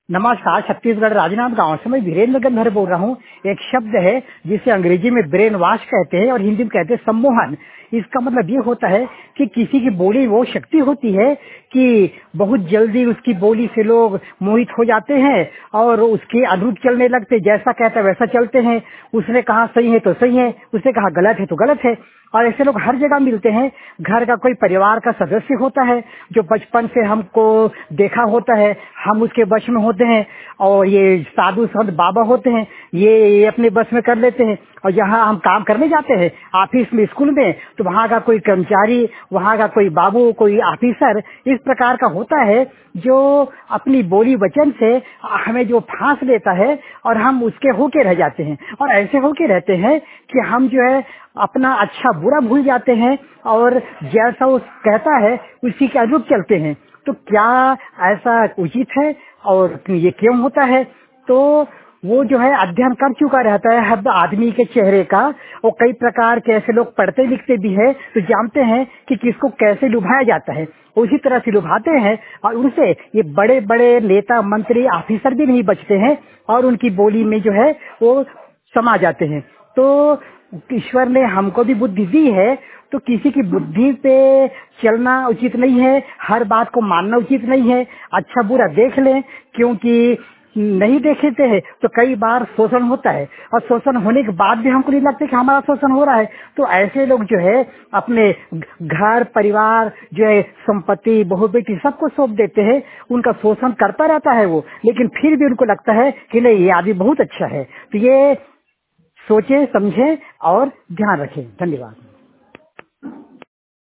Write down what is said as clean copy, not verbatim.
नमस्कार। छत्तीसगढ़ राजनांद गांव से मैं वीरेंद्र गंधर बोल रहा हूँ। एक शब्द है जिसे अंग्रेजी में ब्रेन वॉश कहते हैं और हिंदी में कहते हैं सम्मोहन। इसका मतलब ये होता है कि किसी की बोली वो शक्ति होती है कि बहुत जल्दी उसकी बोली से लोग मोहित हो जाते हैं और उसके अनुरूप चलने लगते, जैसा कहता है वैसा चलते हैं। उसने कहा सही है तो सही है, उसने कहा गलत है तो गलत है। और ऐसे लोग हर जगह मिलते हैं। घर का कोई परिवार का सदस्य होता है जो बचपन से हमको देखा होता है, हम उसके वश में होते हैं। और ये साधु संत बाबा होते हैं, ये अपने बस में कर लेते हैं। और यहाँ हम काम करने जाते हैं ऑफिस में, स्कूल में, तो वहाँ का कोई कर्मचारी, वहाँ का कोई बाबू, कोई ऑफिसर इस प्रकार का होता है जो अपनी बोली वचन से हमें जो फांस लेता है और हम उसके होके रह जाते हैं। और ऐसे होके रहते हैं कि हम जो है अपना अच्छा बुरा भूल जाते हैं और जैसा वो कहता है उसी के अनुरूप चलते हैं। तो क्या ऐसा उचित है और ये क्यों होता है? तो वो जो है अध्ययन कर चुका रहता है हर आदमी के चेहरे का, और कई प्रकार के ऐसे लोग पढ़ते लिखते भी है तो जानते हैं कि किसको कैसे लुभाया जाता है, उसी तरह से लुभाते हैं। और उनसे ये बड़े बड़े नेता मंत्री ऑफिसर भी नहीं बचते हैं और उनकी बोली में जो है वो समा जाते हैं। तो ईश्वर ने हमको भी बुद्धि दी है, तो किसी की बुद्धि पे चलना उचित नहीं है, हर बात को मानना उचित नहीं है। अच्छा बुरा देख लें, क्योंकि नहीं देखे हैं तो कई बार शोषण होता है और शोषण होने के बाद भी हमको नहीं लगता कि हमारा शोषण हो रहा है। तो ऐसे लोग जो है अपने घर परिवार जो है संपत्ति बहू बेटी सबको सौंप देते हैं, उनका शोषण करता रहता है वो, लेकिन फिर भी उनको लगता है कि नहीं ये आदमी बहुत अच्छा है। तो ये सोचे समझे और ध्यान रखें। धन्यवाद।